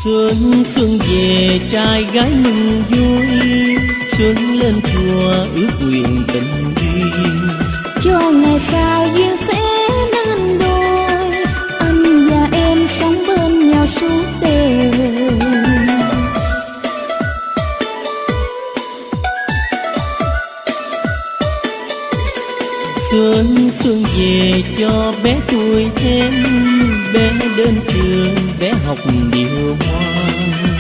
Xuân xuân về trai gái mừng vui, xuân lên chùa ước nguyện tình duyên. Cho ngày sau duyên sẽ nên đôi, anh và em sống bên nhau suốt đời. Xuân xuân về cho bé tuổi thêm, bé đến trường bé học điều ngoan.